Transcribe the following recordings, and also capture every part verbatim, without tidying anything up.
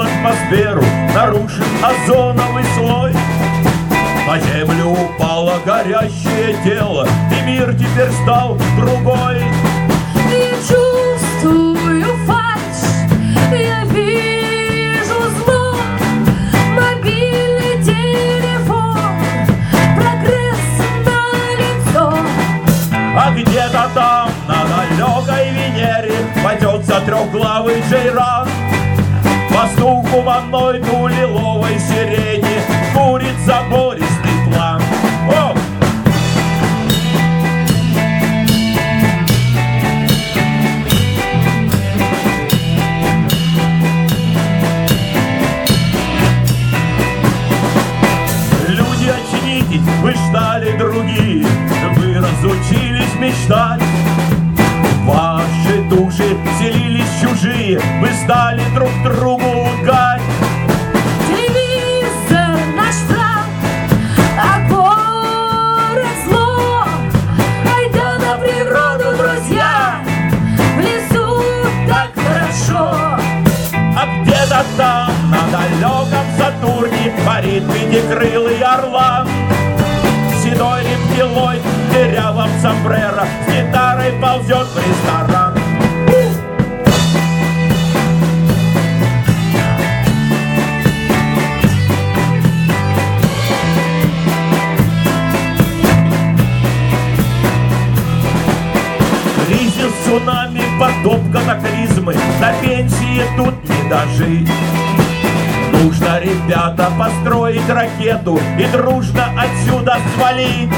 атмосферу, нарушив озоновый слой. На землю упало горящее тело, и мир теперь стал другой. Я чувствую фальшь, я вижу зло. Мобильный телефон, прогресс налицо. А где-то там, на далекой Венере, пасется трехглавый джейран. Пастух гуманоиду лиловой сирени курит забористый план. О! Люди, очнитесь, вы стали другие, вы разучились мечтать. Ваши души вселились чужие, вы стали друг другу лгать. Телевизор наш враг, а город зло. Айда на природу, друзья, в лесу так хорошо. А где-то там, на далеком Сатурне, парит пятикрылый орлан. Седой рептилоид в дырявом сомбреро с гитарой ползет в ресторан. Кризис, цунами, потоп, катаклизмы, до пенсии тут не дожить. Нужно, ребята, построить ракету и дружно отсюда свалить.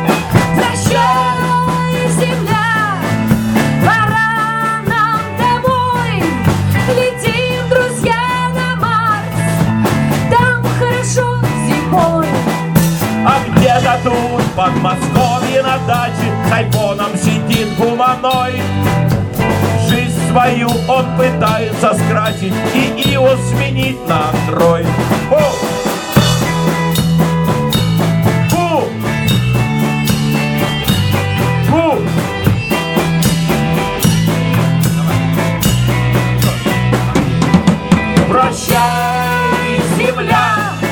Прощай, земля, пора нам домой. Летим, друзья, на Марс, там хорошо зимой. А где-то тут, в Подмосковье на даче, с айфоном сидит гуманоид. Жизнь свою он пытается скрасить и iOS сменить на Android. О! Фу! Фу! Прощай, земля,